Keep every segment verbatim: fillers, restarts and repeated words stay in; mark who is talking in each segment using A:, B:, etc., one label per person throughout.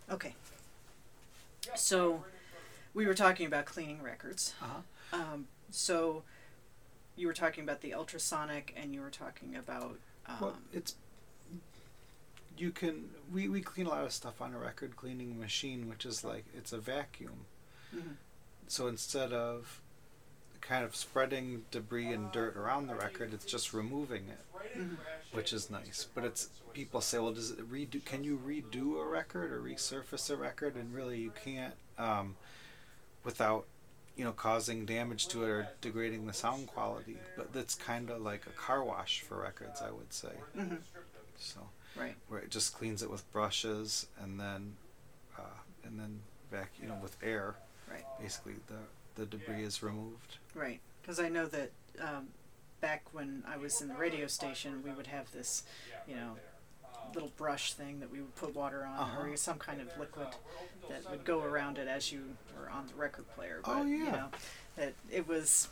A: Okay. So we were talking about cleaning records.
B: Uh-huh.
A: Um, so you were talking about the ultrasonic, and you were talking about. Um,
B: Well, it's you can we, we clean a lot of stuff on a record cleaning machine, which is like it's a vacuum.
A: mm-hmm.
B: So instead of kind of spreading debris and dirt around the record, it's just removing it,
A: Mm-hmm.
B: which is nice. But it's people say, well, does it redo? Can you redo a record or resurface a record? And really, you can't um, without you know causing damage to it or degrading the sound quality. But that's kind of like a car wash for records, I would say.
A: Mm-hmm.
B: So
A: Right.
B: where it just cleans it with brushes and then uh, and then vac you know with air.
A: Right.
B: Basically, the the debris is removed.
A: Right. Because I know that um, back when I was in the radio station, we would have this, you know, little brush thing that we would put water on,
B: Uh-huh.
A: or some kind of liquid that would go around it as you were on the record player. But,
B: Oh, yeah.
A: You know, that it was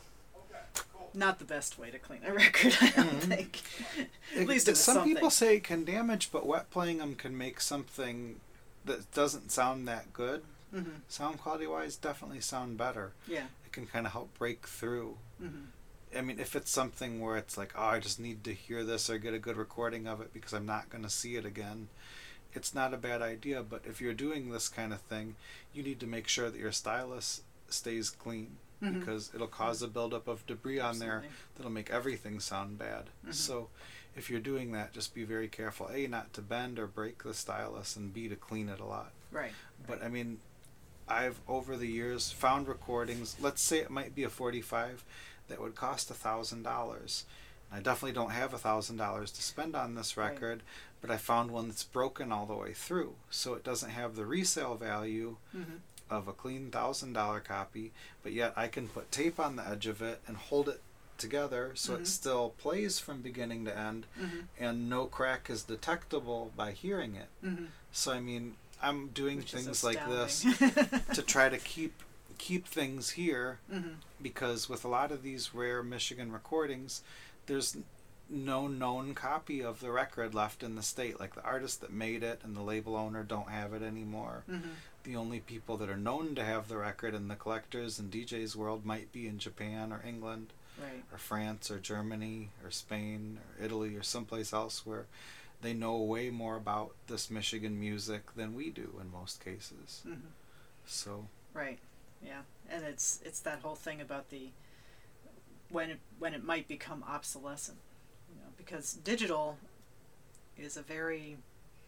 A: not the best way to clean a record, I don't
B: Mhm.
A: think.
B: It-
A: At least it was
B: some
A: something.
B: people say it can damage, but wet playing them can make something that doesn't sound that good.
A: Mm-hmm.
B: Sound quality wise, definitely sound better.
A: Yeah.
B: It can kind of help break through.
A: Mm-hmm.
B: I mean, if it's something where it's like, oh, I just need to hear this or get a good recording of it because I'm not going to see it again, it's not a bad idea. But if you're doing this kind of thing, you need to make sure that your stylus stays clean,
A: Mhm.
B: because it'll cause a buildup of debris on there
A: Absolutely.
B: that'll make everything sound bad.
A: Mhm.
B: So if you're doing that, just be very careful, A, not to bend or break the stylus, and B, to clean it a lot.
A: Right.
B: But I mean, I've over the years found recordings, let's say it might be a forty-five, that would cost a thousand dollars. I definitely don't have a thousand dollars to spend on this
A: Right.
B: record, but I found one that's broken all the way through, so it doesn't have the resale value
A: Mm-hmm.
B: of a clean thousand dollar copy, but yet I can put tape on the edge of it and hold it together so
A: Mhm.
B: it still plays from beginning to end,
A: Mm-hmm.
B: and no crack is detectable by hearing it.
A: Mm-hmm.
B: So I mean, I'm doing
A: Which is
B: things like this
A: astounding.
B: to try to keep keep things here,
A: Mm-hmm.
B: because with a lot of these rare Michigan recordings, there's n- no known copy of the record left in the state. Like the artist that made it and the label owner don't have it anymore.
A: Mm-hmm.
B: The only people that are known to have the record in the collectors and D Js world might be in Japan or England
A: Right.
B: or France or Germany or Spain or Italy or someplace else where they know way more about this Michigan music than we do in most cases.
A: Mm-hmm.
B: So
A: Right. Yeah. And it's it's that whole thing about the when it, when it might become obsolescent, you know, because digital is a very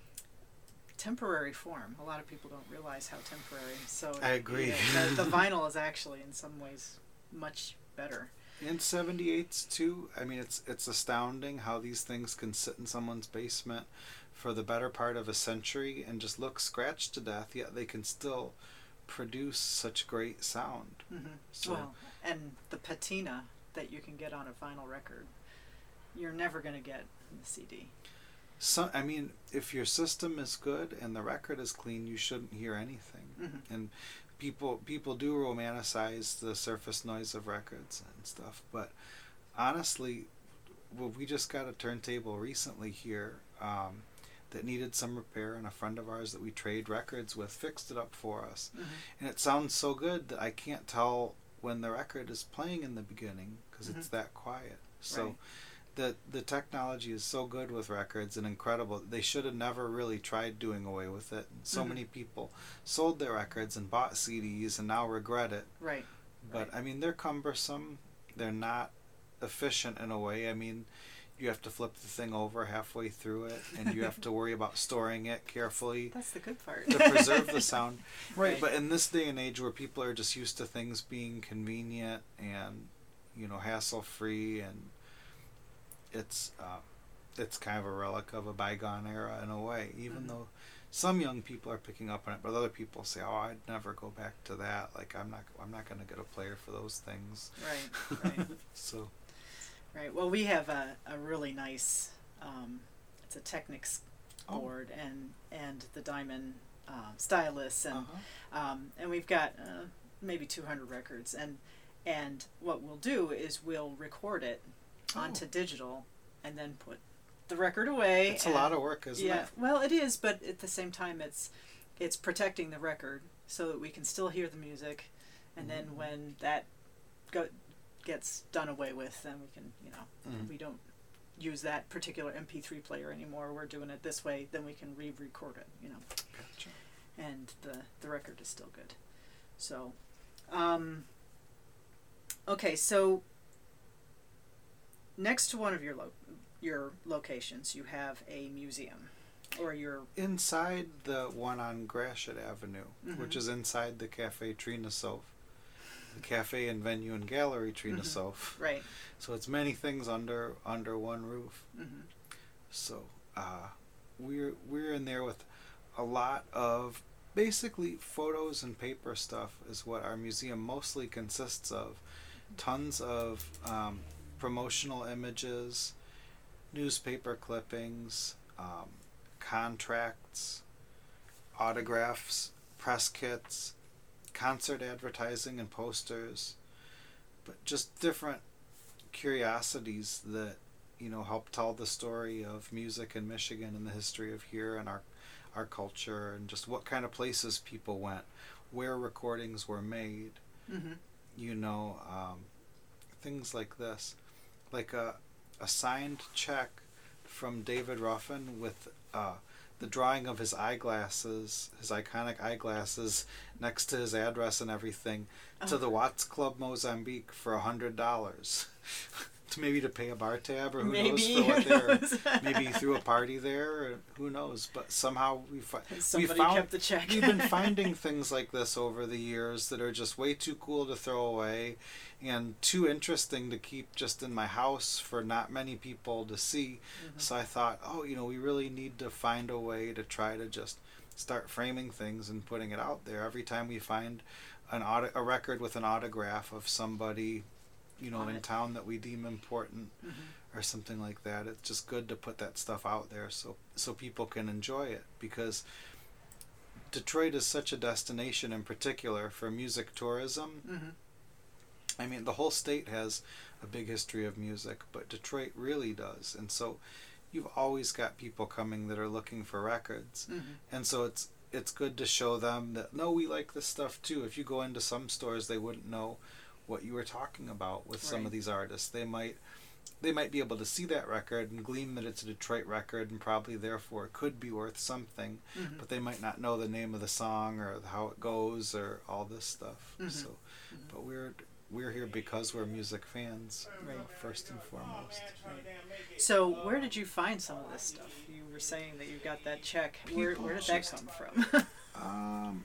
A: temporary form. A lot of people don't realize how temporary. So
B: I agree.
A: yeah, the, the vinyl is actually in some ways much better.
B: in seventy-eights too, I mean, it's it's astounding how these things can sit in someone's basement for the better part of a century and just look scratched to death, yet they can still produce such great sound.
A: Mm-hmm.
B: So
A: Well, and the patina that you can get on a vinyl record, you're never going to get in the C D.
B: So, I mean, if your system is good and the record is clean, you shouldn't hear anything.
A: Mm-hmm.
B: And people people do romanticize the surface noise of records and stuff, but honestly, well, we just got a turntable recently here um, that needed some repair, and a friend of ours that we trade records with fixed it up for us.
A: Mm-hmm.
B: And it sounds so good that I can't tell when the record is playing in the beginning because it's that quiet. So
A: Right.
B: the the technology is so good with records and incredible. They should have never really tried doing away with it. So
A: Mhm.
B: many people sold their records and bought C Ds and now regret it.
A: Right.
B: But
A: Right.
B: I mean, they're cumbersome. They're not efficient in a way. I mean, you have to flip the thing over halfway through it, and you have to worry about storing it carefully
A: That's the good part.
B: to preserve the sound. Right.
A: Right.
B: But in this day and age where people are just used to things being convenient and, you know, hassle free, and it's uh, it's kind of a relic of a bygone era in a way, even
A: Mhm.
B: though some young people are picking up on it, but other people say, "Oh, I'd never go back to that. Like, I'm not, I'm not going to get a player for those things."
A: Right. Right.
B: So,
A: Right. Well, we have a, a really nice, um, it's a Technics
B: Oh.
A: board and and the Diamond uh, stylus, and
B: uh-huh.
A: um, and we've got uh, maybe two hundred records, and and what we'll do is we'll record it onto
B: Oh.
A: digital and then put the record away.
B: It's a
A: and-
B: lot of work, isn't
A: yeah,
B: it?
A: well, it is, but at the same time, it's it's protecting the record so that we can still hear the music, and mm-hmm. then when that go, gets done away with, then we can, you know, mm-hmm. we don't use that particular M P three player anymore. We're doing it this way, then we can re-record it, you know.
B: Gotcha.
A: And the, the record is still good. So, um, okay, so next to one of your lo- your locations, you have a museum, or your...
B: Inside the one on Gratiot Avenue, mm-hmm. which is inside the Cafe Trina Sof. The cafe and venue and gallery Trina mm-hmm. Sof.
A: Right.
B: So it's many things under under one roof.
A: Mm-hmm.
B: So uh, we're we're in there with a lot of basically photos and paper stuff is what our museum mostly consists of. Tons of um, promotional images, newspaper clippings, um, contracts, autographs, press kits, concert advertising and posters, but just different curiosities that, you know, help tell the story of music in Michigan and the history of here and our our culture, and just what kind of places people went, where recordings were made,
A: mm-hmm.
B: you know, um, things like this. Like a, a signed check from David Ruffin with uh, the drawing of his eyeglasses, his iconic eyeglasses, next to his address and everything, oh. to the Watts Club Mozambique for a hundred dollars. To maybe to pay a bar tab, or who
A: maybe,
B: knows for what they're maybe he threw a party there, or who knows. But somehow we fi-
A: somebody
B: we found
A: kept the check.
B: We've been finding things like this over the years that are just way too cool to throw away, and too interesting to keep just in my house for not many people to see. Mm-hmm. So I thought, oh, you know, we really need to find a way to try to just start framing things and putting it out there. Every time we find an auto- a record with an autograph of somebody, you know, in it. town that we deem important, mm-hmm. or something like that, it's just good to put that stuff out there so so people can enjoy it, because Detroit is such a destination in particular for music tourism.
A: Mm-hmm.
B: I mean, the whole state has a big history of music, but Detroit really does, and so you've always got people coming that are looking for records,
A: mm-hmm.
B: and so it's it's good to show them that, no, we like this stuff too. If you go into some stores, they wouldn't know what you were talking about with some
A: right.
B: of these artists. They might they might be able to see that record and glean that it's a Detroit record and probably therefore it could be worth something,
A: mm-hmm.
B: but they might not know the name of the song or how it goes or all this stuff.
A: Mm-hmm.
B: So,
A: mm-hmm.
B: but we're we're here because we're music fans, right. first and foremost.
A: Right. So where did you find some of this stuff? You were saying that you got that check. Where, where did that come from?
B: um,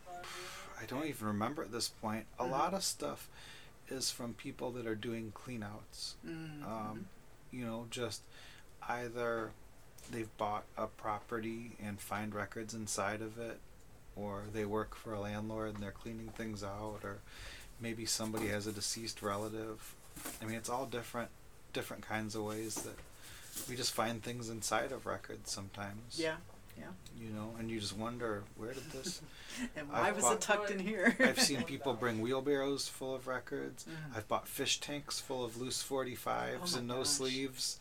B: I don't even remember at this point. A mm-hmm. lot of stuff is from people that are doing cleanouts.
A: Mm-hmm.
B: Um, you know, just either they've bought a property and find records inside of it, or they work for a landlord and they're cleaning things out, or maybe somebody has a deceased relative. I mean, it's all different different kinds of ways that we just find things inside of records sometimes.
A: Yeah. Yeah.
B: You know, and you just wonder, where did this...
A: and why
B: I've
A: was
B: bought,
A: it tucked in here?
B: I've seen people bring wheelbarrows full of records.
A: Mm.
B: I've bought fish tanks full of loose forty-fives
A: oh
B: and no
A: gosh.
B: sleeves.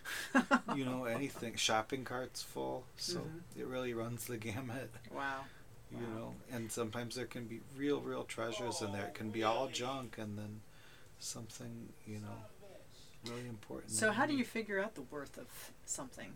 B: You know, anything. Shopping carts full. So
A: mm-hmm.
B: it really runs the gamut.
A: Wow.
B: You
A: wow.
B: know, and sometimes there can be real, real treasures in there. It can be all junk and then something, you know, really important.
A: So how do you figure out the worth of something?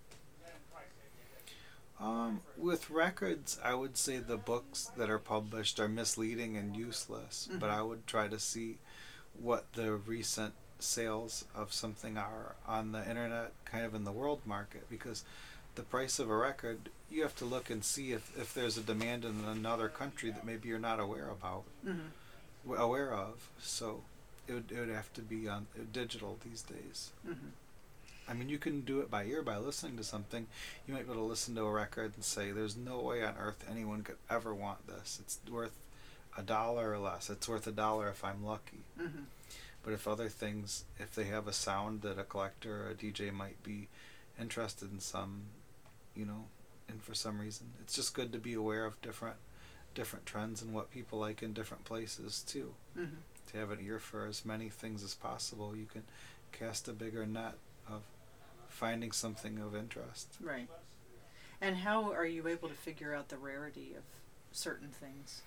B: Um, with records, I would say the books that are published are misleading and useless, mm-hmm. but I would try to see what the recent sales of something are on the internet, kind of in the world market, because the price of a record, you have to look and see if, if there's a demand in another country that maybe you're not aware about,
A: mm-hmm.
B: aware of. So it would, it would have to be on uh, digital these days.
A: Mm-hmm.
B: I mean, you can do it by ear, by listening to something. You might be able to listen to a record and say, there's no way on earth anyone could ever want this. It's worth a dollar or less. It's worth a dollar if I'm lucky.
A: Mm-hmm.
B: But if other things, if they have a sound that a collector or a D J might be interested in some, you know, and for some reason, it's just good to be aware of different different trends and what people like in different places, too.
A: Mm-hmm.
B: To have an ear for as many things as possible, you can cast a bigger net of finding something of interest.
A: Right. And how are you able to figure out the rarity of certain things?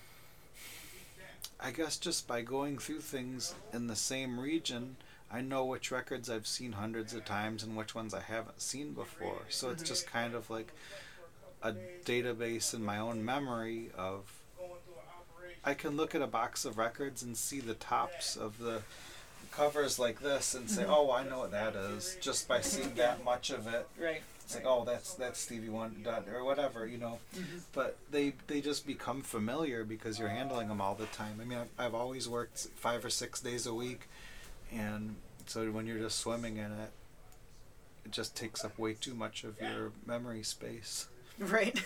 B: I guess just by going through things in the same region, I know which records I've seen hundreds of times and which ones I haven't seen before. So mm-hmm. it's just kind of like a database in my own memory of, I can look at a box of records and see the tops of the covers like this and say, mm-hmm. oh, I know what that is, just by seeing that much of it.
A: Right.
B: It's like, oh, that's that's Stevie Wonder or whatever, you know. Mm-hmm. But they they just become familiar because you're handling them all the time. I mean, I've, I've always worked five or six days a week, and so when you're just swimming in it, it just takes up way too much of your memory space.
A: Right.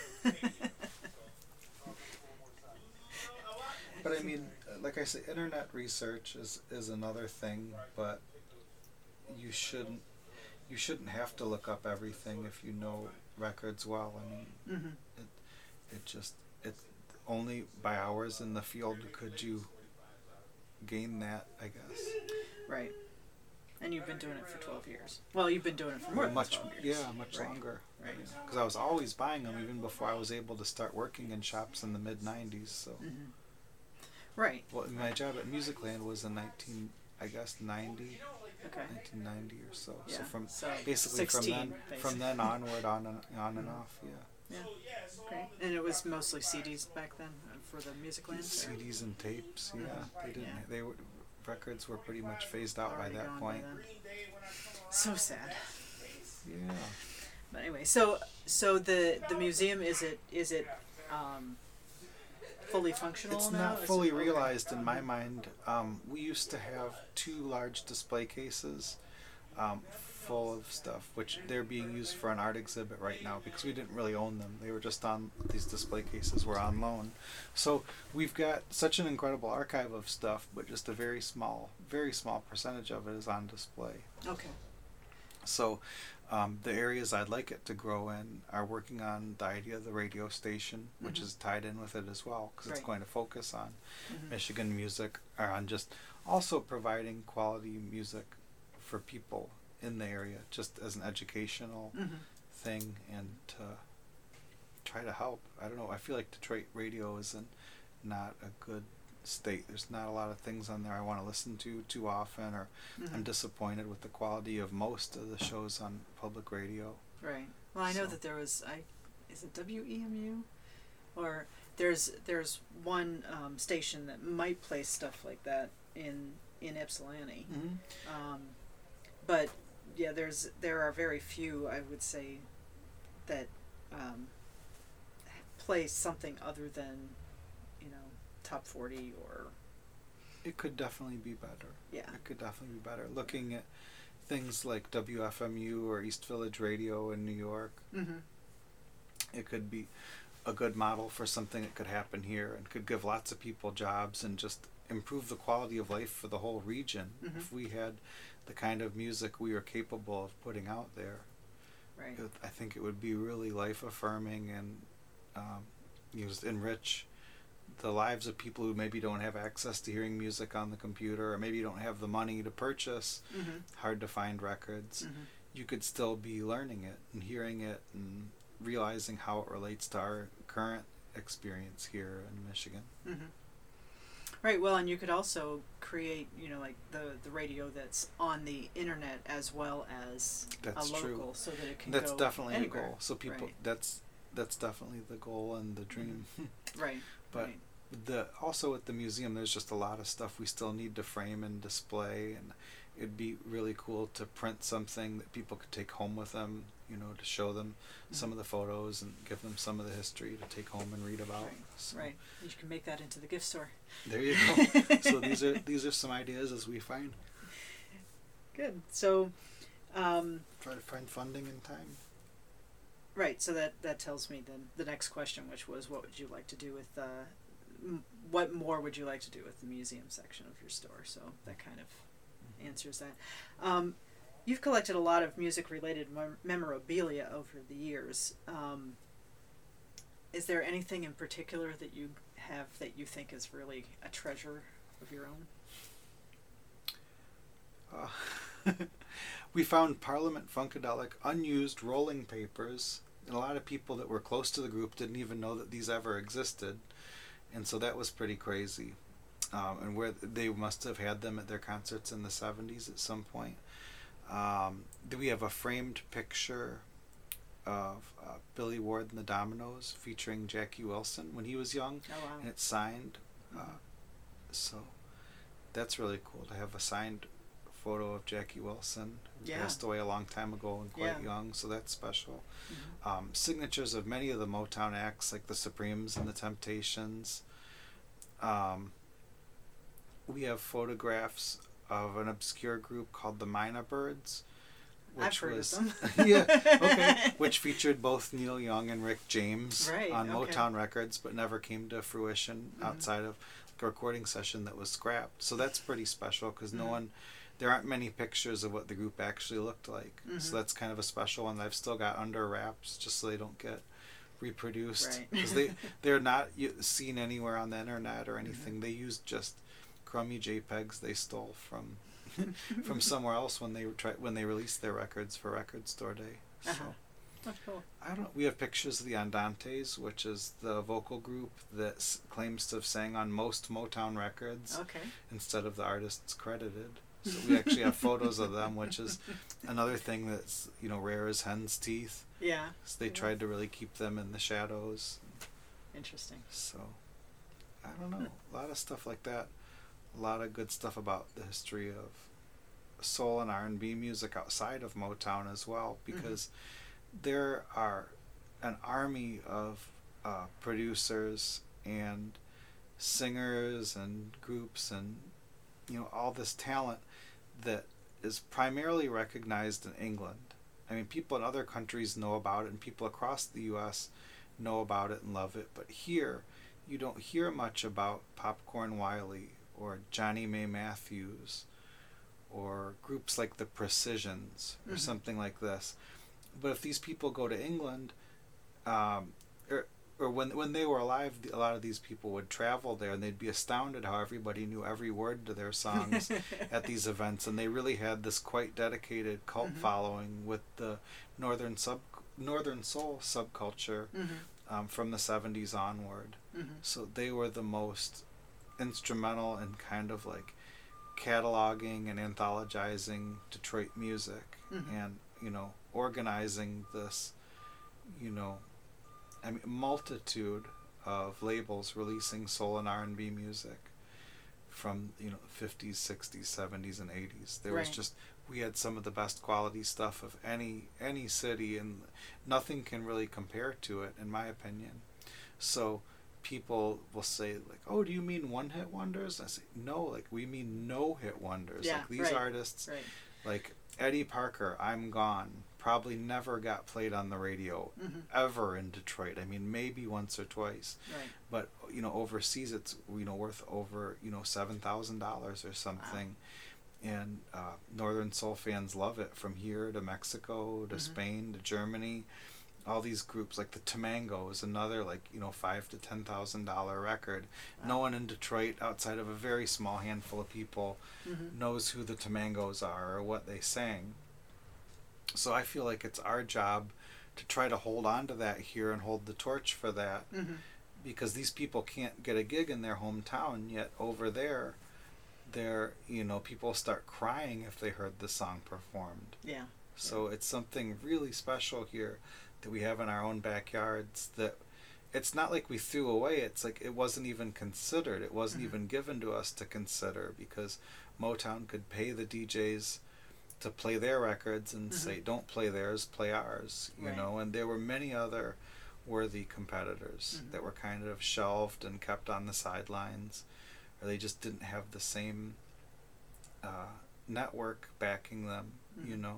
B: But I mean, like I said, internet research is, is another thing, but you shouldn't you shouldn't have to look up everything if you know records well. I mean, mm-hmm. it it just it only by hours in the field could you gain that, I guess.
A: Right. And you've been doing it for twelve years. Well, you've been doing it for more than
B: much,
A: twelve years.
B: Yeah, much
A: right.
B: longer.
A: Right.
B: Because I was always buying them even before I was able to start working in shops in the mid nineties. So. Mm-hmm.
A: Right.
B: Well, my job at Musicland was in nineteen, I guess ninety.
A: Okay.
B: nineteen ninety or so.
A: Yeah.
B: So from
A: so
B: basically from then
A: basically.
B: from then onward, on and on and off. Yeah.
A: Yeah. Okay. And it was mostly C Ds back then for the Musicland.
B: C Ds and tapes. Yeah. They didn't.
A: Yeah.
B: They were records were pretty much phased out
A: Already
B: by that point.
A: By so sad.
B: Yeah.
A: But anyway, so so the the museum, is it is it um, fully functional
B: it's
A: now?
B: not
A: Is
B: fully
A: it, okay.
B: realized in my mind. Um, we used to have two large display cases um, full of stuff, which they're being used for an art exhibit right now because we didn't really own them. They were just on, these display cases were on loan. So we've got such an incredible archive of stuff, but just a very small, very small percentage of it is on display.
A: Okay.
B: So um, the areas I'd like it to grow in are working on the idea of the radio station, which mm-hmm. is tied in with it as well, because right. it's going to focus on mm-hmm. Michigan music, or on just also providing quality music for people in the area, just as an educational mm-hmm. thing, and to try to help. I don't know, I feel like Detroit radio isn't not a good state. There's not a lot of things on there I want to listen to too often, or mm-hmm. I'm disappointed with the quality of most of the shows on public radio.
A: Right. Well, I know so. that there was, I is it W E M U? Or there's there's one um, station that might play stuff like that in in Ypsilanti. Mm-hmm. Um, but yeah, there's there are very few, I would say, that um, play something other than, you know, top forty or...
B: It could definitely be better.
A: Yeah.
B: It could definitely be better. Looking at things like W F M U or East Village Radio in New York, mm-hmm. it could be a good model for something that could happen here and could give lots of people jobs and just improve the quality of life for the whole region. Mm-hmm. If we had the kind of music we are capable of putting out there,
A: right.
B: it, I think it would be really life-affirming and um, you know, enrich the lives of people who maybe don't have access to hearing music on the computer, or maybe don't have the money to purchase mm-hmm. hard to find records. Mm-hmm. You could still be learning it and hearing it and realizing how it relates to our current experience here in Michigan.
A: Mm-hmm. Right. Well, and you could also create, you know, like the the radio that's on the internet as well as
B: that's
A: a local,
B: true.
A: so that it can
B: that's
A: go
B: definitely
A: anywhere.
B: a goal. So people,
A: right.
B: that's that's definitely the goal and the dream.
A: Right.
B: But
A: right.
B: the also at the museum, there's just a lot of stuff we still need to frame and display, and it'd be really cool to print something that people could take home with them, you know, to show them mm-hmm. some of the photos and give them some of the history to take home and read about.
A: Right.
B: So
A: right. You can make that into the gift store.
B: There you go. So these are these are some ideas as we find.
A: Good. So um,
B: try to find funding and time.
A: Right. So that that tells me then the next question, which was, what would you like to do with uh, m- what more would you like to do with the museum section of your store? So that kind of answers that. Um, you've collected a lot of music-related mem- memorabilia over the years. Um, is there anything in particular that you have that you think is really a treasure of your own?
B: Uh, we found Parliament Funkadelic unused rolling papers And a lot of people that were close to the group didn't even know that these ever existed, and so that was pretty crazy. Um, and where they must have had them at their concerts in the seventies at some point. Um, we have a framed picture of uh, Billy Ward and the Dominoes featuring Jackie Wilson when he was young,
A: Oh wow.
B: and it's signed.
A: Mm-hmm.
B: Uh, so that's really cool to have a signed photo of Jackie Wilson, who
A: Yeah.
B: passed away a long time ago and quite
A: Yeah.
B: young, so that's special.
A: Mm-hmm.
B: Um, signatures of many of the Motown acts, like the Supremes and the Temptations. Um, we have photographs of an obscure group called the Mynah Birds, which
A: I've heard
B: was
A: of them.
B: yeah okay, which featured both Neil Young and Rick James
A: Right,
B: on
A: okay.
B: Motown Records, but never came to fruition
A: Mhm.
B: outside of like a recording session that was scrapped. So that's pretty special because no
A: Mhm.
B: one, there aren't many pictures of what the group actually looked like.
A: Mhm.
B: So that's kind of a special one that I've still got under wraps just so they don't get reproduced
A: Right.
B: because they they're not y- seen anywhere on the internet or anything.
A: Mhm.
B: They used just crummy JPEGs they stole from from somewhere else when they were try- when they released their records for Record Store Day. So
A: Uh-huh. That's cool.
B: I don't. We have pictures of the Andantes, which is the vocal group that s- claims to have sang on most Motown records
A: Okay.
B: instead of the artists credited. So we actually have photos of them, which is another thing that's you know rare as hen's teeth.
A: Yeah.
B: So they
A: Yeah.
B: tried to really keep them in the shadows.
A: Interesting.
B: So I don't know. A lot of stuff like that. A lot of good stuff about the history of soul and R and B music outside of Motown as well, because there are an army of uh, producers and singers and groups and you know all this talent that is primarily recognized in England. I mean, people in other countries know about it, and people across the U S know about it and love it, but here you don't hear much about Popcorn Wiley or Johnny May Matthews or groups like the Precisions or
A: Mhm.
B: something like this. But if these people go to England, um, or, or when when they were alive, a lot of these people would travel there, and they'd be astounded how everybody knew every word to their songs at these events, and they really had this quite dedicated cult
A: Mhm.
B: following with the northern sub northern soul subculture
A: Mhm.
B: um, from the seventies onward.
A: Mhm.
B: So they were the most instrumental in kind of like cataloging and anthologizing Detroit music
A: Mhm.
B: and you know organizing this you know I mean multitude of labels releasing soul and R and B music from you know fifties, sixties, seventies and eighties. There was
A: Right.
B: just we had some of the best quality stuff of any any city, and nothing can really compare to it in my opinion. So people will say like, oh, do you mean one hit wonders? I say no, like we mean no hit wonders.
A: Yeah,
B: Like these
A: right.
B: artists
A: Right.
B: like Eddie Parker, I'm Gone, probably never got played on the radio
A: Mhm.
B: ever in Detroit. I mean, maybe once or twice,
A: Right.
B: but you know, overseas it's you know worth over you know seven thousand dollars or something, and uh, Northern Soul fans love it from here to Mexico to
A: Mhm.
B: Spain to Germany. All these groups like the Tamangos, another like you know five to ten thousand dollar record. No
A: Wow.
B: one in Detroit, outside of a very small handful of people,
A: Mhm.
B: knows who the Tamangos are or what they sang. So I feel like it's our job to try to hold on to that here and hold the torch for that,
A: Mhm.
B: because these people can't get a gig in their hometown, yet over there they're you know people start crying if they heard the song performed.
A: Yeah.
B: So it's something really special here that we have in our own backyards, that it's not like we threw away. It's like it wasn't even considered. It wasn't
A: Mhm.
B: even given to us to consider, because Motown could pay the D Js to play their records and
A: Mhm.
B: say, don't play theirs, play ours, you
A: Right.
B: know. And there were many other worthy competitors
A: Mhm.
B: that were kind of shelved and kept on the sidelines, or they just didn't have the same uh, network backing them, you
A: Mhm.
B: know.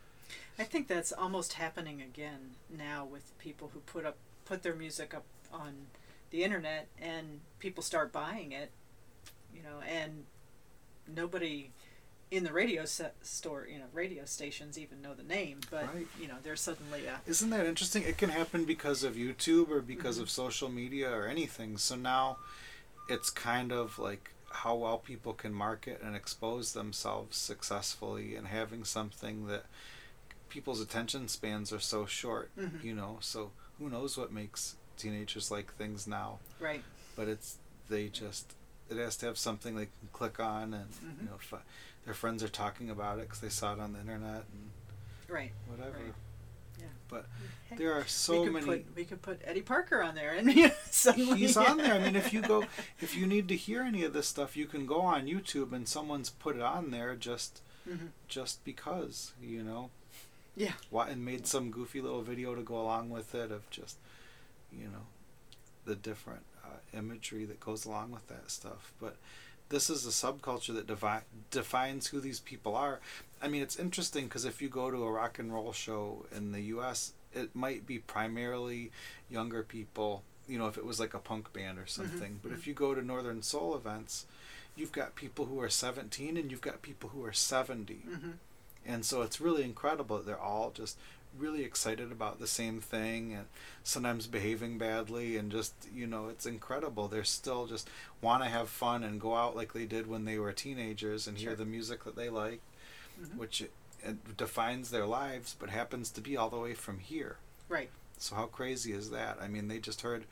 A: I think that's almost happening again now with people who put up put their music up on the internet and people start buying it, you know, and nobody in the radio set store, you know, radio stations even know the name, but
B: Right.
A: you know, there's suddenly a
B: Isn't that interesting? It can happen because of YouTube or because
A: Mhm.
B: of social media or anything. So now it's kind of like how well people can market and expose themselves successfully, and having something that people's attention spans are so short,
A: Mm-hmm.
B: you know, so who knows what makes teenagers like things now.
A: Right.
B: But it's, they just, it has to have something they can click on, and,
A: Mm-hmm.
B: you know, f- their friends are talking about it because they saw it on the internet and
A: Right.
B: whatever.
A: Right. Yeah.
B: But
A: Heck,
B: there are
A: we
B: so
A: could
B: many.
A: Put, we could put Eddie Parker on there, and you know, suddenly
B: He's on there. I mean, if you go, if you need to hear any of this stuff, you can go on YouTube and someone's put it on there just,
A: Mm-hmm.
B: just because, you know.
A: Yeah.
B: Why, and made some goofy little video to go along with it of just, you know, the different uh, imagery that goes along with that stuff. But this is a subculture that devi- defines who these people are. I mean, it's interesting because if you go to a rock and roll show in the U S, it might be primarily younger people, you know, if it was like a punk band or something.
A: Mm-hmm.
B: But if you go to Northern Soul events, you've got people who are seventeen and you've got people who are seventy.
A: Mm-hmm.
B: And so it's really incredible that they're all just really excited about the same thing, and sometimes behaving badly, and just, you know, it's incredible. They're still just want to have fun and go out like they did when they were teenagers and
A: Sure.
B: hear the music that they like,
A: Mm-hmm.
B: which it, it defines their lives, but happens to be all the way from here.
A: Right.
B: So how crazy is that? I mean, they just heard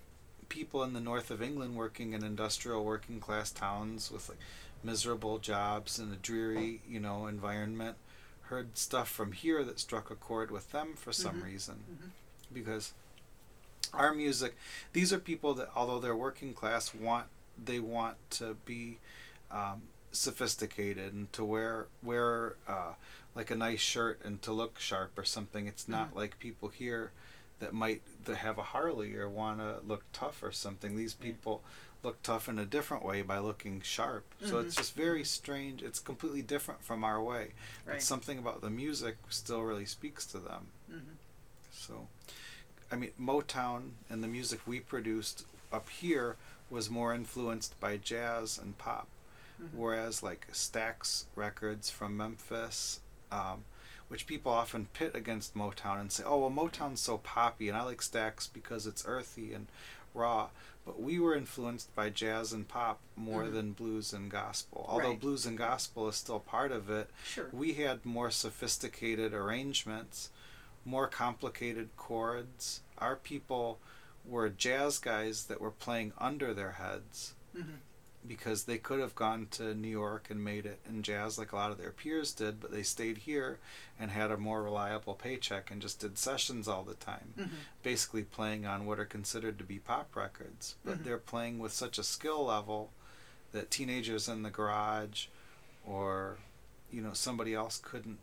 B: people in the north of England working in industrial working class towns with like miserable jobs and a dreary, you know, environment, heard stuff from here that struck a chord with them for some
A: Mm-hmm.
B: reason.
A: Mm-hmm.
B: Because our music, these are people that, although they're working class, want they want to be um, sophisticated and to wear wear uh, like a nice shirt and to look sharp or something. It's not
A: Mhm.
B: like people here that might that have a Harley or want to look tough or something. These
A: Right.
B: people look tough in a different way by looking sharp. So
A: Mhm.
B: it's just very strange. It's completely different from our way.
A: Right.
B: But something about the music still really speaks to them.
A: Mm-hmm.
B: So, I mean, Motown and the music we produced up here was more influenced by jazz and pop,
A: Mm-hmm.
B: whereas like Stax records from Memphis, um, which people often pit against Motown and say, oh, well, Motown's so poppy, and I like Stax because it's earthy and raw. But we were influenced by jazz and pop more
A: Mhm.
B: than blues and gospel. Although
A: Right.
B: blues and gospel is still part of it,
A: Sure.
B: we had more sophisticated arrangements, more complicated chords. Our people were jazz guys that were playing under their heads
A: Mm-hmm.
B: because they could have gone to New York and made it in jazz like a lot of their peers did, but they stayed here and had a more reliable paycheck and just did sessions all the time,
A: Mm-hmm.
B: basically playing on what are considered to be pop records. But
A: Mhm.
B: they're playing with such a skill level that teenagers in the garage or, you know, somebody else couldn't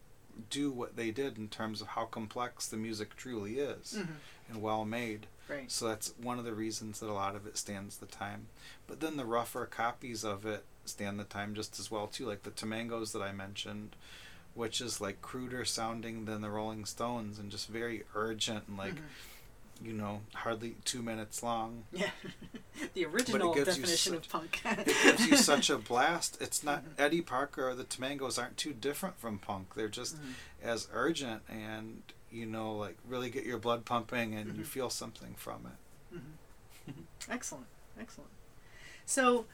B: do what they did in terms of how complex the music truly is
A: Mm-hmm.
B: and well made.
A: Right.
B: So that's one of the reasons that a lot of it stands the time. But then the rougher copies of it stand the time just as well too, like the Tamangos that I mentioned, which is like cruder sounding than the Rolling Stones and just very urgent and like,
A: Mhm.
B: you know, hardly two minutes long.
A: Yeah. The original
B: gives you
A: definition
B: such-
A: of punk.
B: It gives you such a blast. It's not
A: Mhm.
B: Eddie Parker or the Tamangos aren't too different from punk. They're just
A: Mhm.
B: as urgent and, you know, like really get your blood pumping and you
A: Mhm.
B: feel something from it.
A: Mhm. Excellent. Excellent. So,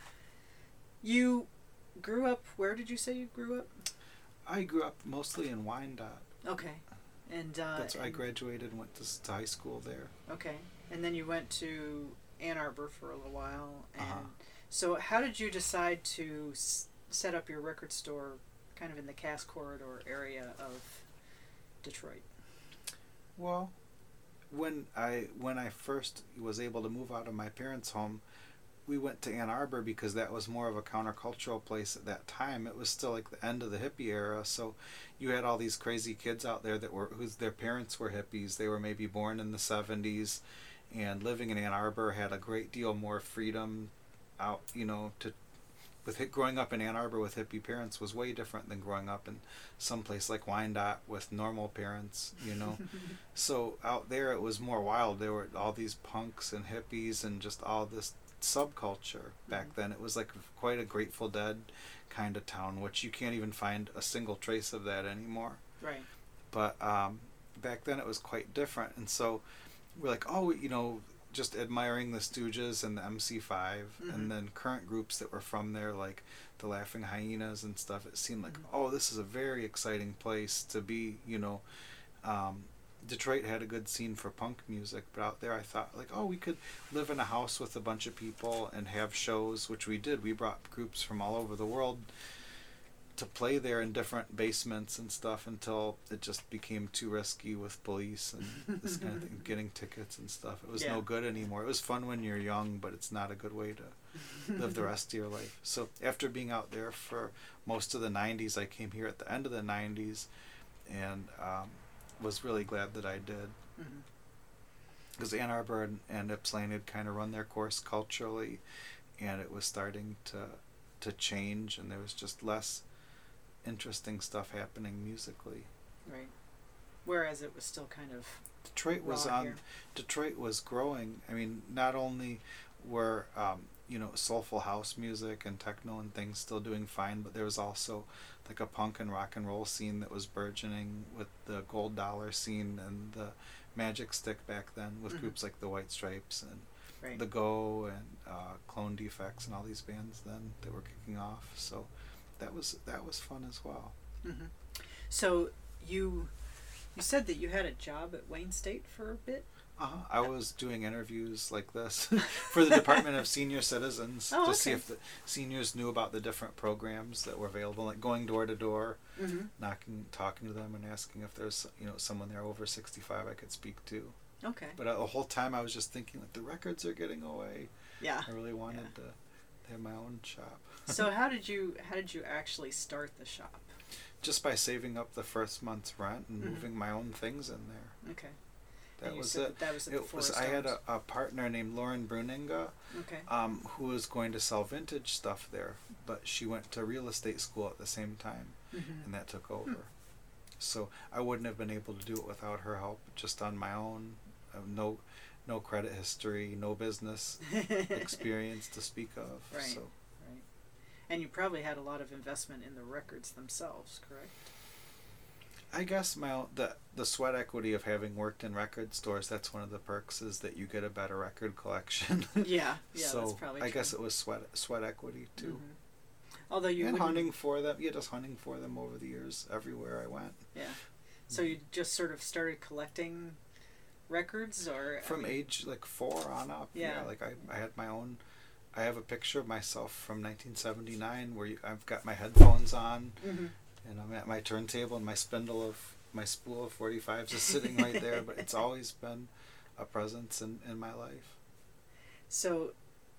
A: you grew up, where did you say you grew up?
B: I grew up mostly in Wyandotte.
A: Okay. And, uh,
B: That's where I
A: and-
B: graduated and went to, s- to high school there.
A: Okay. And then you went to Ann Arbor for a little while. And
B: Uh-huh.
A: so, how did you decide to s- set up your record store kind of in the Cass Corridor area of Detroit?
B: Well, when I when I first was able to move out of my parents' home, we went to Ann Arbor because that was more of a countercultural place at that time. It was still like the end of the hippie era, so you had all these crazy kids out there that were whose their parents were hippies. They were maybe born in the seventies, and living in Ann Arbor had a great deal more freedom out, you know, to with it, growing up in Ann Arbor with hippie parents was way different than growing up in some place like Wyandotte with normal parents, you know. So out there it was more wild. There were all these punks and hippies and just all this subculture back
A: Mhm.
B: then. It was like quite a Grateful Dead kind of town, which you can't even find a single trace of that anymore.
A: Right.
B: But um, back then it was quite different. And so we're like, oh, you know, just admiring the Stooges and the M C five, mm-hmm. and then current groups that were from there, like the Laughing Hyenas and stuff. It seemed like, mm-hmm. oh, this is a very exciting place to be, you know. Um, Detroit had a good scene for punk music, but out there I thought, like, oh, we could live in a house with a bunch of people and have shows, which we did. We brought groups from all over the world to play there in different basements and stuff until it just became too risky with police and this kind of thing, getting tickets and stuff. It was yeah. no good anymore. It was fun when you're young, but it's not a good way to live the rest of your life. So after being out there for most of the nineties, I came here at the end of the nineties and um, was really glad that I did. Because mm-hmm. Ann Arbor and, and Ypsilanti had kind of run their course culturally, and it was starting to to change, and there was just less interesting stuff happening musically.
A: Right. Whereas it was still kind of
B: Detroit was on here. Detroit was growing. I mean, not only were um, you know, soulful house music and techno and things still doing fine, but there was also like a punk and rock and roll scene that was burgeoning with the Gold Dollar scene and the Magic Stick back then, with mm-hmm. groups like the White Stripes and right. the Go and uh, Clone Defects and all these bands then that were kicking off. So that was that was fun as well.
A: Mm-hmm. So you you said that you had a job at Wayne State for a bit?
B: Uh-huh. I was doing interviews like this for the Department of Senior Citizens
A: oh,
B: to
A: okay.
B: see if the seniors knew about the different programs that were available, like going door to door,
A: mm-hmm.
B: knocking, talking to them, and asking if there's, you know, someone there over sixty-five I could speak to.
A: Okay.
B: But uh, the whole time I was just thinking, like, the records are getting away.
A: Yeah.
B: I really wanted
A: yeah.
B: to have my own shop.
A: So how did you how did you actually start the shop?
B: Just by saving up the first month's rent and
A: mm-hmm.
B: moving my own things in there.
A: Okay.
B: That was
A: it.
B: it.
A: That was
B: it was. I had a, a partner named Lauren Bruninga,
A: okay.
B: um, who was going to sell vintage stuff there, but she went to real estate school at the same time,
A: mm-hmm.
B: and that took over.
A: Hmm.
B: So I wouldn't have been able to do it without her help, just on my own. Uh, no, no credit history, no business experience to speak of.
A: Right.
B: So.
A: Right. And you probably had a lot of investment in the records themselves, correct?
B: I guess my own, the the sweat equity of having worked in record stores, that's one of the perks, is that you get a better record collection.
A: yeah, yeah,
B: so
A: that's probably
B: I
A: true.
B: guess it was sweat sweat equity too.
A: Mm-hmm. Although you
B: and
A: wouldn't...
B: hunting for them, yeah, just hunting for them over the years everywhere I went.
A: Yeah, so you just sort of started collecting records, or
B: from
A: I mean,
B: age like four on up.
A: Yeah,
B: yeah like I, I had my own. I have a picture of myself from nineteen seventy-nine where you, I've got my headphones on.
A: Mm-hmm.
B: And I'm at my turntable, and my spindle of my spool of forty-fives is sitting right there. But it's always been a presence in, in my life.
A: So,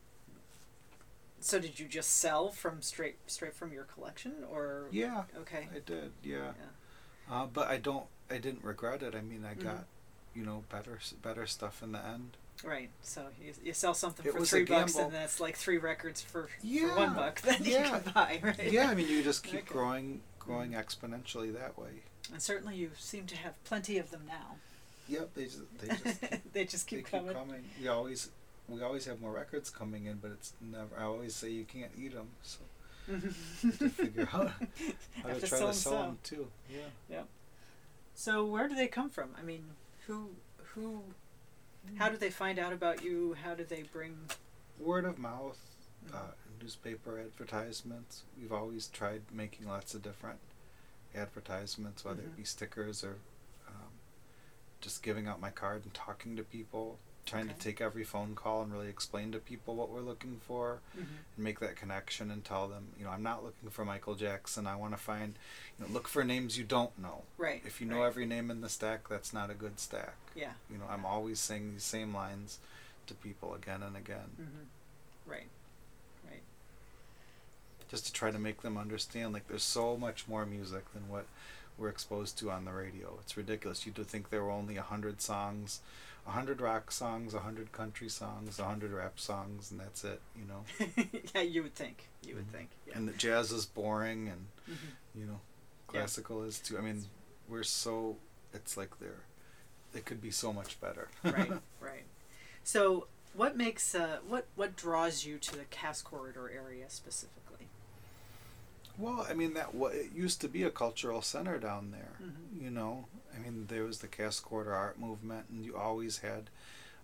A: so did you just sell from straight straight from your collection, or
B: yeah?
A: Okay,
B: I did. Yeah,
A: yeah.
B: Uh, but I don't. I didn't regret it. I mean, I
A: mm-hmm.
B: got, you know, better better stuff in the end.
A: Right. So you, you sell something
B: it
A: for three bucks,
B: gamble.
A: and that's like three records for,
B: yeah.
A: for one buck that
B: yeah.
A: you can buy, right?
B: Yeah, I mean, you just keep
A: okay.
B: growing, growing exponentially that way.
A: And certainly, you seem to have plenty of them now.
B: Yep, they just they just keep,
A: they just keep
B: they
A: coming.
B: keep coming. We always we always have more records coming in, but it's never. I always say you can't eat them, so you have to figure out how to,
A: to
B: try
A: sell
B: to sell
A: some.
B: them too. Yeah.
A: Yep. So where do they come from? I mean, who who. How do they find out about you? How do they bring...
B: Word of mouth,
A: mm-hmm.
B: uh, newspaper advertisements. We've always tried making lots of different advertisements, whether mm-hmm. it be stickers or um, just giving out my card and talking to people, trying
A: okay.
B: to take every phone call and really explain to people what we're looking for,
A: mm-hmm.
B: and make that connection and tell them, you know, I'm not looking for Michael Jackson. I want to find, you know, look for names you don't know.
A: Right.
B: If you know
A: right.
B: every name in the stack, that's not a good stack.
A: Yeah.
B: You know, I'm always saying these same lines to people again and again.
A: Mm-hmm. Right. Right.
B: Just to try to make them understand, like, there's so much more music than what we're exposed to on the radio. It's ridiculous. You'd think there were only a hundred songs, a hundred rock songs, a hundred country songs, a hundred rap songs, and that's it, you know?
A: Yeah, you would think. You would
B: mm-hmm.
A: think. Yeah.
B: And that jazz is boring, and,
A: mm-hmm.
B: you know, classical yeah. is too. I mean, we're so, it's like they're, it could be so much better.
A: Right, right. So what makes, uh, what, what draws you to the Cass Corridor area specifically?
B: Well, I mean, that it used to be a cultural center down there,
A: mm-hmm.
B: you know. I mean, there was the Cass Corridor art movement, and you always had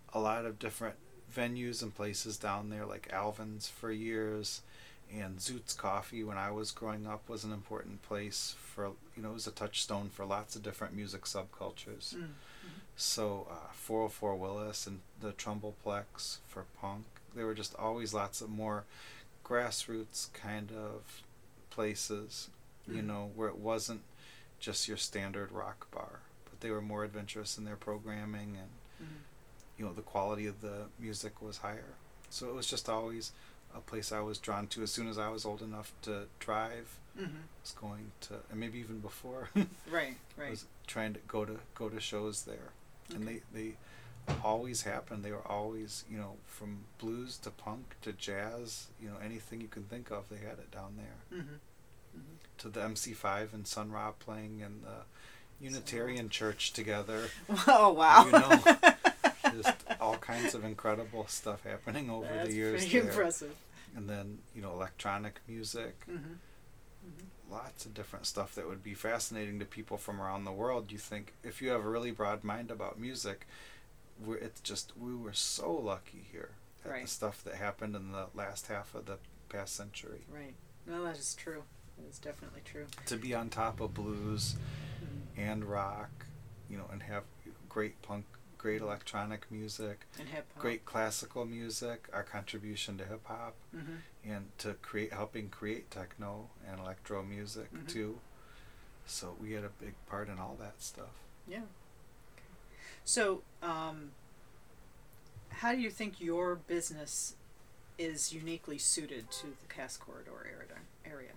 B: a lot of different venues and places down there, like Alvin's for years, and Zoot's Coffee when I was growing up was an important place for, you know, it was a touchstone for lots of different music subcultures. Mm-hmm. So uh, four oh four Willis and the Trumbleplex for punk. There were just always lots of more grassroots kind of places, mm-hmm. you know, where it wasn't just your standard rock bar, but they were more adventurous in their programming, and mm-hmm. you know, the quality of the music was higher. So it was just always a place I was drawn to. As soon as I was old enough to drive, mm-hmm. I was going to, and maybe even before,
A: right, right,
B: I was trying to go to go to shows there, okay. and they they always happened. They were always, you know, from blues to punk to jazz, you know, anything you can think of, they had it down there. Mm-hmm. Mm-hmm. To the M C five and Sun Ra playing in the Unitarian so. Church together.
A: Oh wow! You know,
B: just all kinds of incredible stuff happening over
A: That's
B: the years.
A: Pretty
B: there.
A: impressive.
B: And then, you know, electronic music. Mm-hmm. Mm-hmm. Lots of different stuff that would be fascinating to people from around the world. You think if you have a really broad mind about music, we're, it's just we were so lucky here at right. the stuff that happened in the last half of the past century.
A: Right. No, that is true. That is definitely true.
B: To be on top of blues mm-hmm. and rock, you know, and have great punk, great electronic music,
A: and hip-hop.
B: Great classical music, our contribution to hip-hop, mm-hmm. and to create, helping create techno and electro music mm-hmm. too. So we had a big part in all that stuff.
A: Yeah. Okay. So, um, how do you think your business is uniquely suited to the Cass Corridor area?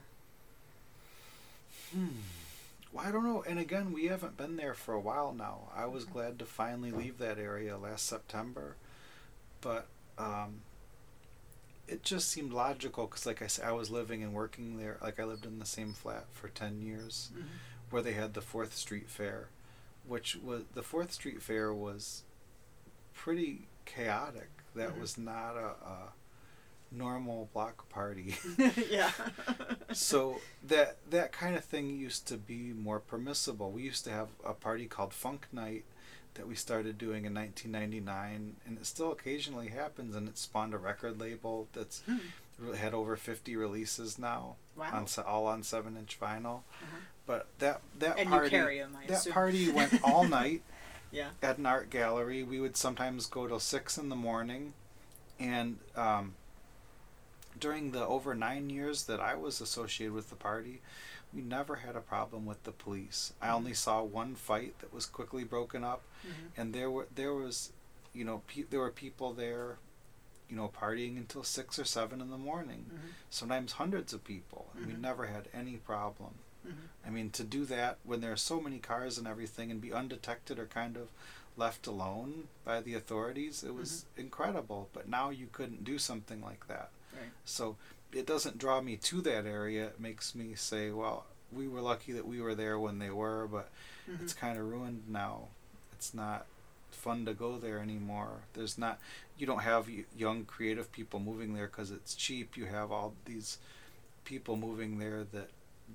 B: Hmm. Well, I don't know. And again, we haven't been there for a while now. I was okay. glad to finally leave that area last September. But um, it just seemed logical because, like I said, I was living and working there. Like I lived in the same flat for ten years mm-hmm. where they had the fourth Street Fair, which was, the fourth Street Fair was pretty chaotic. That mm-hmm. was not a... a normal block party.
A: Yeah.
B: So that that kind of thing used to be more permissible. We used to have a party called Funk Night that we started doing in nineteen ninety-nine, and it still occasionally happens, and it spawned a record label that's hmm. had over fifty releases now.
A: Wow.
B: On all on seven inch vinyl. Uh-huh. But that that
A: and
B: party
A: you carry them, I
B: that
A: assume.
B: party went all night.
A: Yeah.
B: At an art gallery. We would sometimes go till six in the morning, and um during the over nine years that I was associated with the party, we never had a problem with the police. Mm-hmm. I only saw one fight that was quickly broken up, mm-hmm. and there were there was, you know, pe- there were people there, you know, partying until six or seven in the morning. Mm-hmm. Sometimes hundreds of people, and mm-hmm. we never had any problem. Mm-hmm. I mean, to do that when there are so many cars and everything, and be undetected or kind of left alone by the authorities, it was mm-hmm. incredible. But now you couldn't do something like that.
A: Right.
B: So it doesn't draw me to that area. It makes me say, well, we were lucky that we were there when they were, but mm-hmm. it's kind of ruined now. It's not fun to go there anymore. There's not, you don't have young creative people moving there because it's cheap. You have all these people moving there that,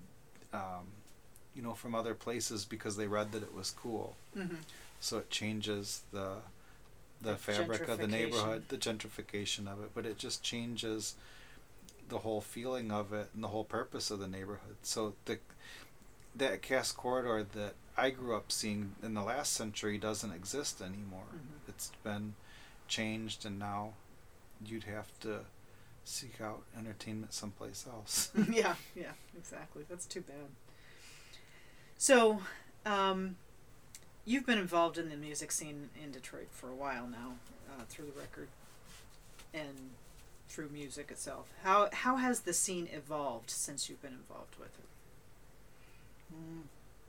B: um, you know, from other places because they read that it was cool. Mm-hmm. So it changes the the fabric of the neighborhood, the gentrification of it, but it just changes the whole feeling of it and the whole purpose of the neighborhood. So the that Cass Corridor that I grew up seeing in the last century doesn't exist anymore. Mm-hmm. It's been changed, and now you'd have to seek out entertainment someplace else.
A: yeah, yeah, exactly. That's too bad. So, um, you've been involved in the music scene in Detroit for a while now, uh, through the record and through music itself. How how has the scene evolved since you've been involved with it?
B: Mm.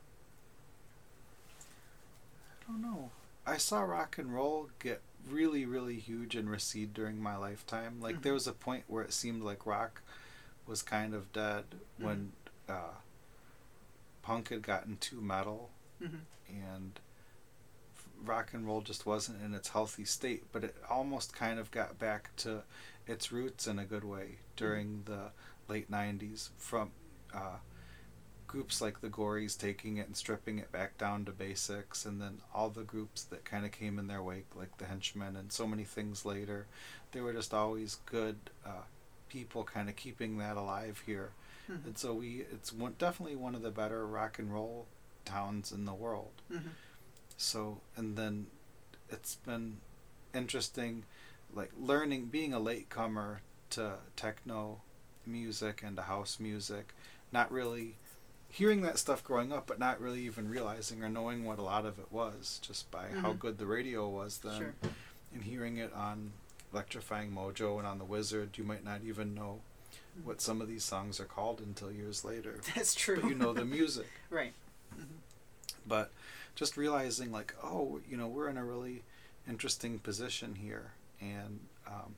B: I don't know. I saw rock and roll get really, really huge and recede during my lifetime. Like mm-hmm. there was a point where it seemed like rock was kind of dead mm-hmm. when uh, punk had gotten too metal mm-hmm. and rock and roll just wasn't in its healthy state, but it almost kind of got back to its roots in a good way during mm-hmm. the late nineties. From uh, groups like the Gories taking it and stripping it back down to basics, and then all the groups that kind of came in their wake, like the Henchmen and so many things later. They were just always good uh, people kind of keeping that alive here. Mm-hmm. And so we, it's one, definitely one of the better rock and roll towns in the world.
A: Mm-hmm.
B: So, and then it's been interesting, like learning, being a latecomer to techno music and to house music, not really hearing that stuff growing up, but not really even realizing or knowing what a lot of it was, just by mm-hmm. how good the radio was then.
A: Sure.
B: And hearing it on Electrifying Mojo and on The Wizard, you might not even know mm-hmm. what some of these songs are called until years later.
A: That's true.
B: But you know the music.
A: Right. Mm-hmm.
B: But just realizing, like, oh, you know, we're in a really interesting position here. And, um,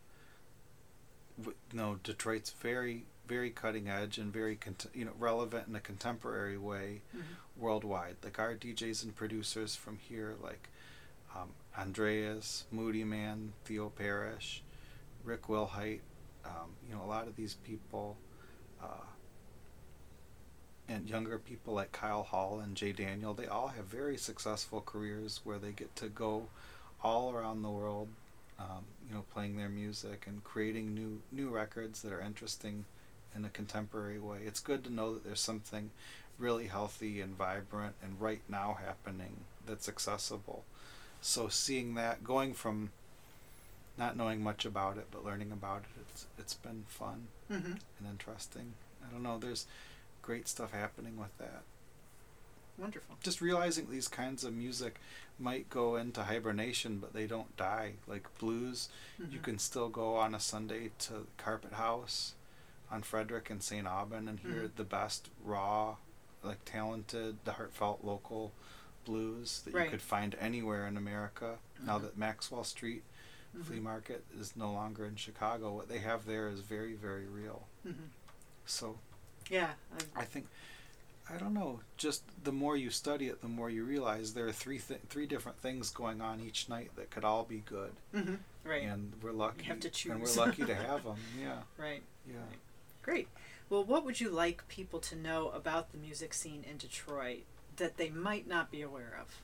B: w- you know, Detroit's very, very cutting edge and very, cont- you know, relevant in a contemporary way
A: mm-hmm.
B: worldwide. Like, our D Js and producers from here, like um, Andreas, Moody Man, Theo Parrish, Rick Wilhite, um, you know, a lot of these people, uh, and younger people like Kyle Hall and Jay Daniel, they all have very successful careers where they get to go all around the world, um, you know, playing their music and creating new new records that are interesting in a contemporary way. It's good to know that there's something really healthy and vibrant and right now happening that's accessible. So seeing that, going from not knowing much about it but learning about it, it's it's been fun
A: mm-hmm.
B: and interesting. I don't know, there's great stuff happening with that.
A: Wonderful.
B: Just realizing these kinds of music might go into hibernation, but they don't die. Like blues, mm-hmm. you can still go on a Sunday to Carpet House on Frederick and Saint Aubin and hear mm-hmm. the best raw, like talented, the heartfelt local blues that
A: right.
B: you could find anywhere in America. Mm-hmm. Now that Maxwell Street mm-hmm. Flea Market is no longer in Chicago, what they have there is very, very real.
A: Mm-hmm.
B: So,
A: yeah,
B: I, I think, I don't know, just the more you study it, the more you realize there are three th- three different things going on each night that could all be good.
A: Mm-hmm. Right.
B: And we're lucky.
A: You have to choose.
B: And we're lucky to have them. Yeah.
A: Right.
B: Yeah.
A: Right. Great. Well, what would you like people to know about the music scene in Detroit that they might not be aware of?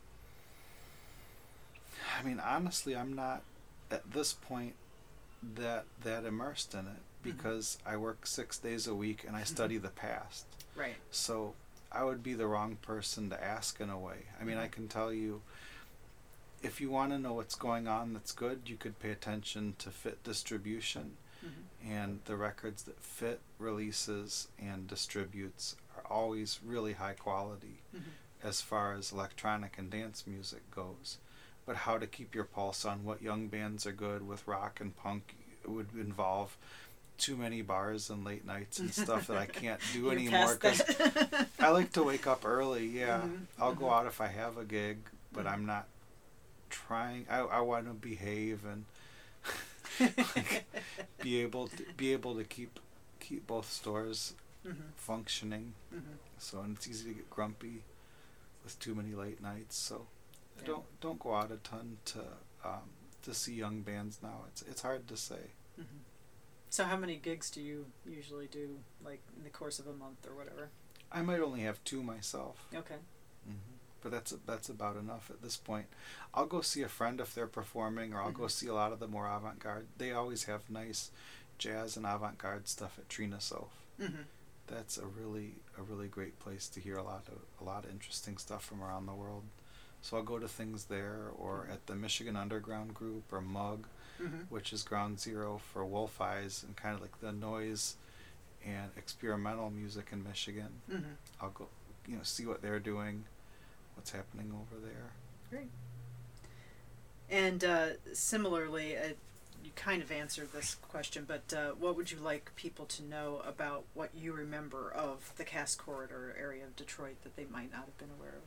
B: I mean, honestly, I'm not at this point that that immersed in it because mm-hmm. I work six days a week and I study the past.
A: Right.
B: So I would be the wrong person to ask in a way. I mean, mm-hmm. I can tell you, if you want to know what's going on that's good, you could pay attention to Fit Distribution. Mm-hmm. And the records that Fit releases and distributes are always really high quality mm-hmm. as far as electronic and dance music goes. But how to keep your pulse on what young bands are good with rock and punk would involve too many bars and late nights and stuff that I can't do
A: You're
B: anymore because I like to wake up early. Yeah,
A: mm-hmm.
B: I'll
A: mm-hmm.
B: go out if I have a gig, but
A: mm-hmm.
B: I'm not trying. I I want to behave and like, be able to be able to keep keep both stores
A: mm-hmm.
B: functioning.
A: Mm-hmm.
B: So and it's easy to get grumpy with too many late nights. So
A: yeah.
B: don't don't go out a ton to um, to see young bands now. It's it's hard to say.
A: Mm-hmm. So how many gigs do you usually do, like in the course of a month or whatever?
B: I might only have two myself.
A: Okay.
B: Mm-hmm. But that's that's about enough at this point. I'll go see a friend if they're performing, or I'll mm-hmm. go see a lot of the more avant-garde. They always have nice jazz and avant-garde stuff at Trina Soph.
A: Mm-hmm.
B: That's a really a really great place to hear a lot of a lot of interesting stuff from around the world. So I'll go to things there, or mm-hmm. at the Michigan Underground Group, or Mug, mm-hmm. which is ground zero for Wolf Eyes and kind of like the noise and experimental music in Michigan.
A: Mm-hmm.
B: I'll go, you know, see what they're doing, what's happening over there.
A: Great. And uh, similarly, uh, you kind of answered this question, but uh, what would you like people to know about what you remember of the Cass Corridor area of Detroit that they might not have been aware of?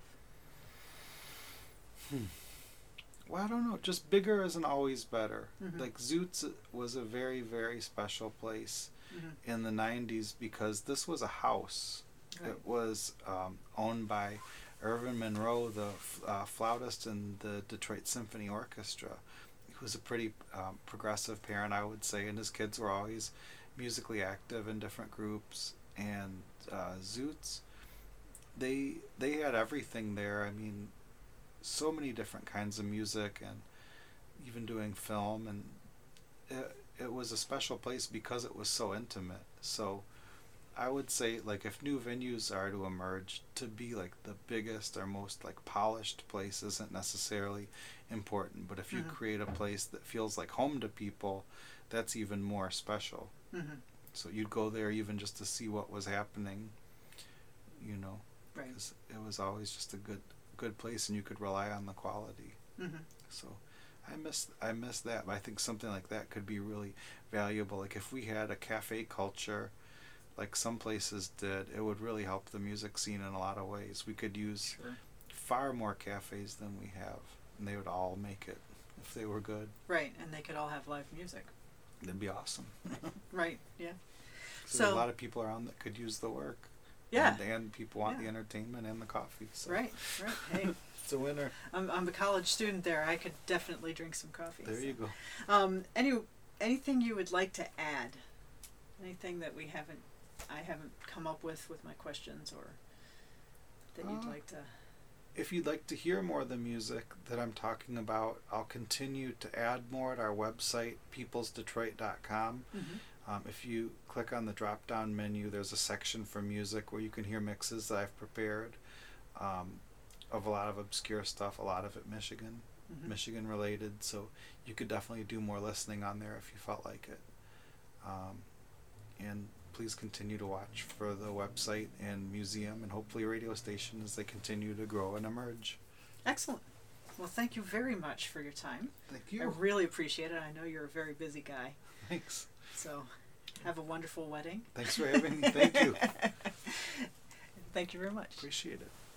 B: Hmm. Well, I don't know. Just bigger isn't always better.
A: Mm-hmm.
B: Like Zoot's was a very, very special place
A: mm-hmm.
B: in the nineties because this was a house.
A: Right.
B: It was um, owned by Irvin Monroe, the uh, flautist in the Detroit Symphony Orchestra. He was a pretty um, progressive parent, I would say, and his kids were always musically active in different groups. And uh, Zoot's they they had everything there. I mean, so many different kinds of music, and even doing film, and it, it was a special place because it was so intimate. So I would say, like, if new venues are to emerge, to be like the biggest or most like polished place isn't necessarily important, but if you
A: Mm-hmm.
B: create a place that feels like home to people, that's even more special.
A: Mm-hmm.
B: So you'd go there even just to see what was happening, you know,
A: Right.
B: 'cause it was always just a good good place, and you could rely on the quality.
A: Mm-hmm.
B: So I miss I miss that. But I think something like that could be really valuable. Like if we had a cafe culture, like some places did, it would really help the music scene in a lot of ways. We could use
A: Sure.
B: far more cafes than we have, and they would all make it if they were good.
A: Right, and they could all have live music.
B: That'd be awesome.
A: Right. Yeah.
B: So,
A: So-
B: there's a lot of people around that could use the work.
A: Yeah.
B: And, and people want
A: Yeah.
B: the entertainment and the coffee. So
A: Right. Right. Hey,
B: it's a winner.
A: I'm I'm a college student there. I could definitely drink some coffee.
B: There
A: so.
B: you go.
A: Um. Any anything you would like to add? Anything that we haven't I haven't come up with with my questions, or that you'd
B: Uh,
A: like to?
B: If you'd like to hear more of the music that I'm talking about, I'll continue to add more at our website, peoples detroit dot com.
A: Mm-hmm.
B: Um, if you click on the drop down menu, there's a section for music where you can hear mixes that I've prepared um, of a lot of obscure stuff, a lot of it Michigan,
A: Mm-hmm.
B: Michigan related. So you could definitely do more listening on there if you felt like it. Um, and please continue to watch for the website and museum and hopefully radio station as they continue to grow and emerge.
A: Excellent. Well, thank you very much for your time.
B: Thank
A: I
B: you.
A: really appreciate it. I know you're a very busy guy,
B: Thanks.
A: so have a wonderful wedding.
B: Thanks for having me. Thank you.
A: Thank you very much.
B: Appreciate it.